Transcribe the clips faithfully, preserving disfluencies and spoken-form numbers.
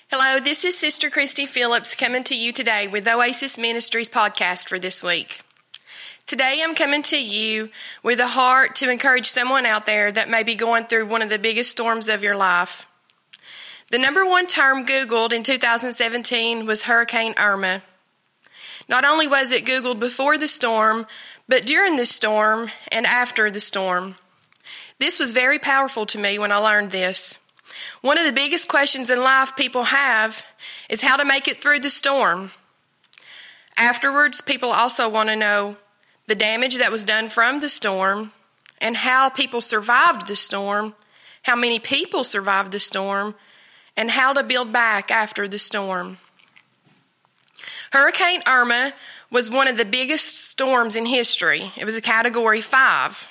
Hello, this is Sister Christy Phillips coming to you today with Oasis Ministries podcast for this week. Today I'm coming to you with a heart to encourage someone out there that may be going through one of the biggest storms of your life. The number one term Googled in two thousand seventeen was Hurricane Irma. Not only was it Googled before the storm, but during the storm and after the storm. This was very powerful to me when I learned this. One of the biggest questions in life people have is how to make it through the storm. Afterwards, people also want to know the damage that was done from the storm and how people survived the storm, how many people survived the storm, and how to build back after the storm. Hurricane Irma was one of the biggest storms in history. It was a category five.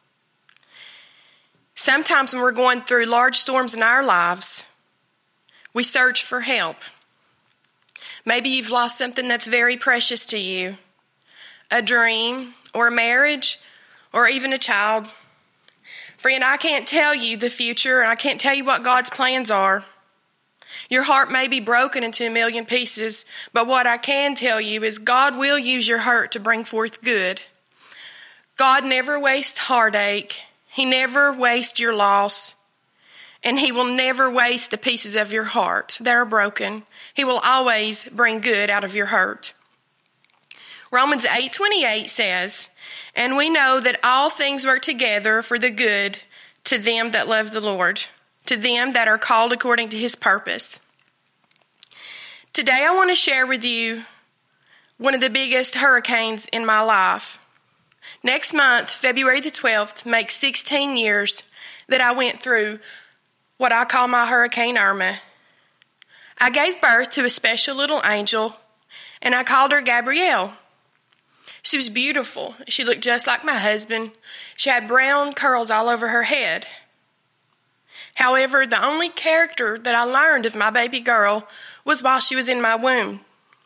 Sometimes when we're going through large storms in our lives, we search for help. Maybe you've lost something that's very precious to you, a dream or a marriage or even a child. Friend, I can't tell you the future and I can't tell you what God's plans are. Your heart may be broken into a million pieces, but what I can tell you is God will use your hurt to bring forth good. God never wastes heartache. He never wastes your loss, and He will never waste the pieces of your heart that are broken. He will always bring good out of your hurt. Romans eight twenty-eight says, "And we know that all things work together for the good to them that love the Lord, to them that are called according to His purpose." Today I want to share with you one of the biggest hurricanes in my life. Next month, February the twelfth, makes sixteen years that I went through what I call my Hurricane Irma. I gave birth to a special little angel, and I called her Gabrielle. She was beautiful. She looked just like my husband. She had brown curls all over her head. However, the only character that I learned of my baby girl was while she was in my womb.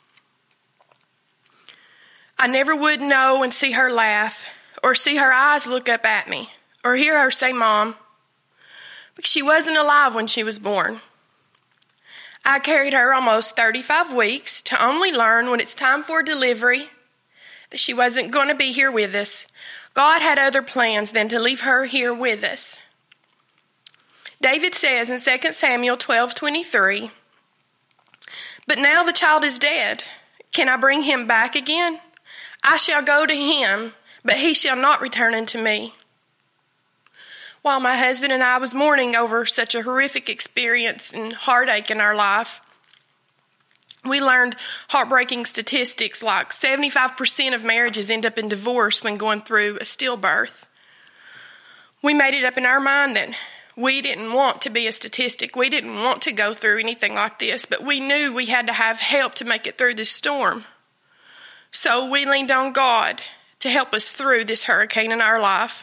I never would know and see her laugh, or see her eyes look up at me, or hear her say, "Mom," because she wasn't alive when she was born. I carried her almost thirty-five weeks to only learn when it's time for delivery that she wasn't going to be here with us. God had other plans than to leave her here with us. David says in Second Samuel twelve twenty-three, "But now the child is dead. Can I bring him back again? I shall go to him, but he shall not return unto me." While my husband and I was mourning over such a horrific experience and heartache in our life, we learned heartbreaking statistics like seventy-five percent of marriages end up in divorce when going through a stillbirth. We made it up in our mind that we didn't want to be a statistic. We didn't want to go through anything like this, but we knew we had to have help to make it through this storm. So we leaned on God to help us through this hurricane in our life.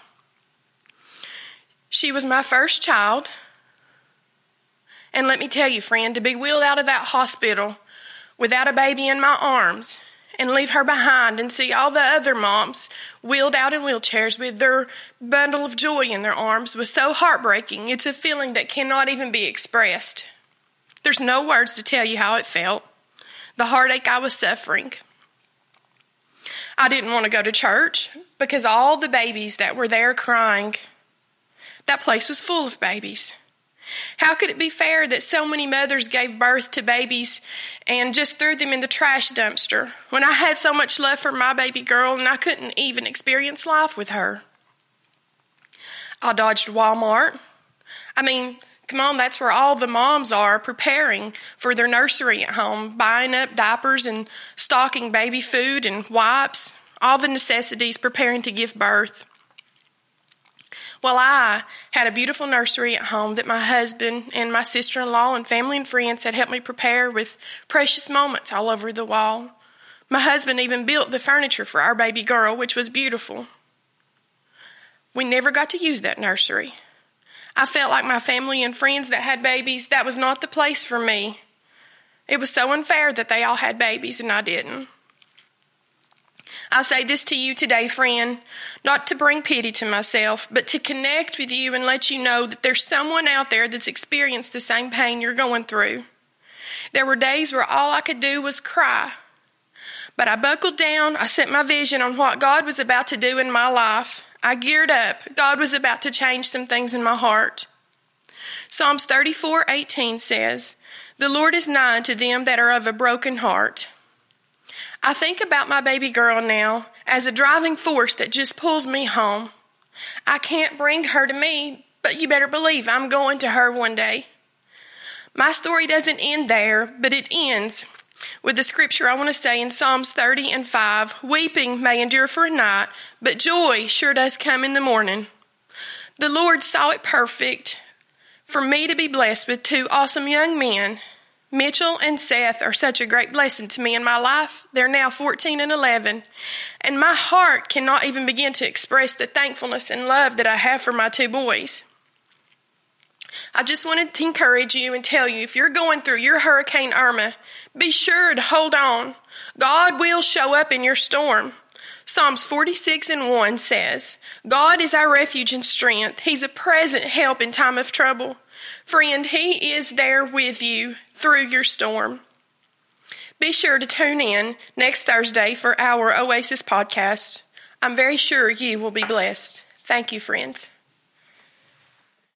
She was my first child. And let me tell you, friend, to be wheeled out of that hospital without a baby in my arms and leave her behind and see all the other moms wheeled out in wheelchairs with their bundle of joy in their arms was so heartbreaking. It's a feeling that cannot even be expressed. There's no words to tell you how it felt, the heartache I was suffering. I didn't want to go to church because all the babies that were there crying, that place was full of babies. How could it be fair that so many mothers gave birth to babies and just threw them in the trash dumpster when I had so much love for my baby girl and I couldn't even experience life with her? I dodged Walmart. I mean, come on, that's where all the moms are preparing for their nursery at home, buying up diapers and stocking baby food and wipes, all the necessities, preparing to give birth. Well, I had a beautiful nursery at home that my husband and my sister-in-law and family and friends had helped me prepare with precious moments all over the wall. My husband even built the furniture for our baby girl, which was beautiful. We never got to use that nursery. I felt like my family and friends that had babies, that was not the place for me. It was so unfair that they all had babies and I didn't. I say this to you today, friend, not to bring pity to myself, but to connect with you and let you know that there's someone out there that's experienced the same pain you're going through. There were days where all I could do was cry. But I buckled down. I set my vision on what God was about to do in my life. I geared up. God was about to change some things in my heart. Psalms thirty-four eighteen says, "The Lord is nigh to them that are of a broken heart." I think about my baby girl now as a driving force that just pulls me home. I can't bring her to me, but you better believe I'm going to her one day. My story doesn't end there, but it ends with the scripture I want to say in Psalms thirty and five, "Weeping may endure for a night, but joy sure does come in the morning." The Lord saw it perfect for me to be blessed with two awesome young men. Mitchell and Seth are such a great blessing to me in my life. They're now fourteen and eleven, and my heart cannot even begin to express the thankfulness and love that I have for my two boys. I just wanted to encourage you and tell you, if you're going through your Hurricane Irma, be sure to hold on. God will show up in your storm. Psalms forty-six and one says, "God is our refuge and strength. He's a present help in time of trouble." Friend, He is there with you through your storm. Be sure to tune in next Thursday for our Oasis podcast. I'm very sure you will be blessed. Thank you, friends.